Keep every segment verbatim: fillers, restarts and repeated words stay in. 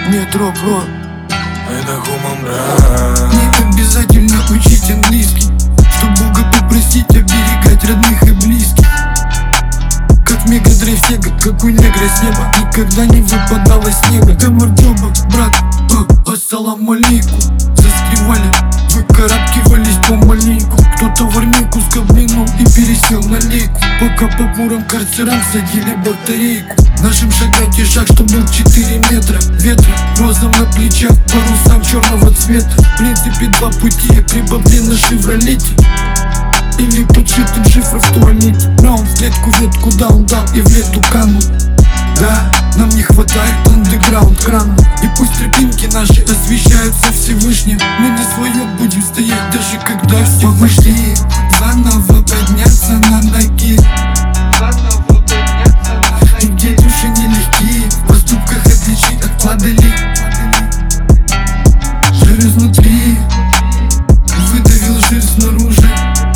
Нет, рок, бро, это Хуман, брат. не обязательно учить английский, чтоб Бога попросить оберегать родных и близких. Как в Мегадрайв Сега, как у негра с неба никогда не выпадало снега. Гамарджоба, брат, о, ассаламу алейкум. Застревали, выкарабкивались помаленьку. Кто-то в армейку скоблинул и пересел на лейку. Пока по бурам карцерам садили батарейку. Нашим шагать и шаг, что был четыре метра ветра, розом на плечах, парусам черного цвета. В принципе два пути, прибавли на шевролете или подшитым шифром в туалете. Раунд в клетку, ветку даун дал и в лету канул. Да, нам не хватает андеграунд крана. И пусть тропинки наши освещаются Всевышним, мы на своем будем стоять, даже когда все вышли. Заново подняться на ноги, и где души нелегкие, в поступках отличить от падали. Жир изнутри выдавил жир снаружи.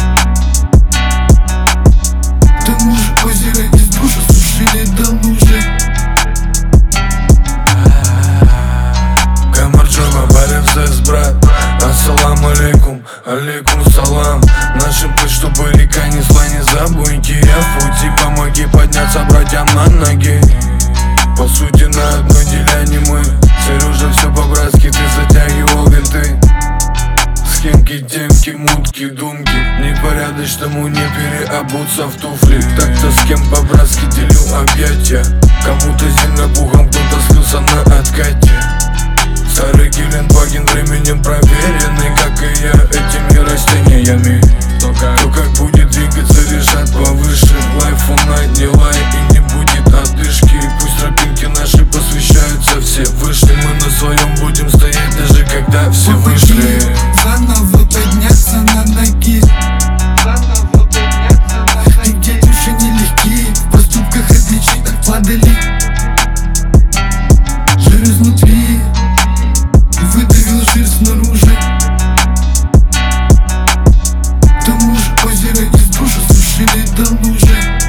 К тому же озеро из душа сушили до лужи. Гамарджоба, баревзес, брат. Ассаламу алейкум, алейкум салам. Нашим путь, чтобы река несла, не забудьте. Я в пути, помоги подняться братьям на ноги. По сути на одной деляне мы. Сережа, все по-братски, ты затягивал винты. Схемки, темки, мутки, думки. Непорядочному не переобуться в туфли. Так-то с кем по-братски делю объятия. Кому-то зимно пухом, кто-то слился на откате. Старый Геленваген временем проверенный, как и я, этими растениями. То как будет двигаться, решат повыше. Life on night, не лай и не будет одышки. Пусть тропинки наши посвящаются, все вышли. Мы на своем будем стоять, даже когда все вышли. Заново подняться на ноги, и где души нелегкие, в поступках отличить от падали. Жир изнутри выдавил жир снаружи. К тому же озеро из душа сушили до лужи.